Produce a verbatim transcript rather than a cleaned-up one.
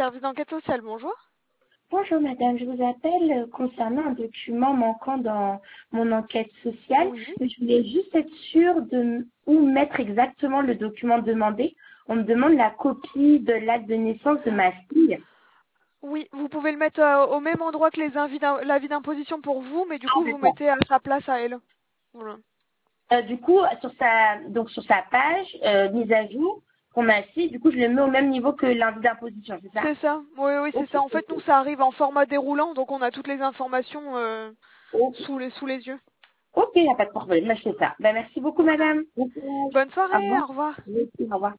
service d'enquête sociale, bonjour. Bonjour madame, je vous appelle euh, concernant un document manquant dans mon enquête sociale. Oui. Mais je voulais juste être sûre de m- où mettre exactement le document demandé. On me demande la copie de l'acte de naissance de ma fille. Oui, vous pouvez le mettre euh, au même endroit que les invi d'im- l'avis d'imposition pour vous, mais du Ah coup, vous d'accord. mettez à sa place à elle. Voilà. Euh, du coup, sur sa donc sur sa page euh, mise à jour pour ma fille, du coup je le mets au même niveau que l'indice d'imposition, c'est ça? C'est ça. Oui, oui, c'est Ok, ça. En fait, ok. nous, ça arrive en format déroulant, donc on a toutes les informations euh, Ok, sous les sous les yeux. ok, y a pas de problème, là je fais ça. Ben, merci beaucoup Ok. madame. Bon courage. Bonne Au soirée, revoir. au revoir. Merci, au revoir.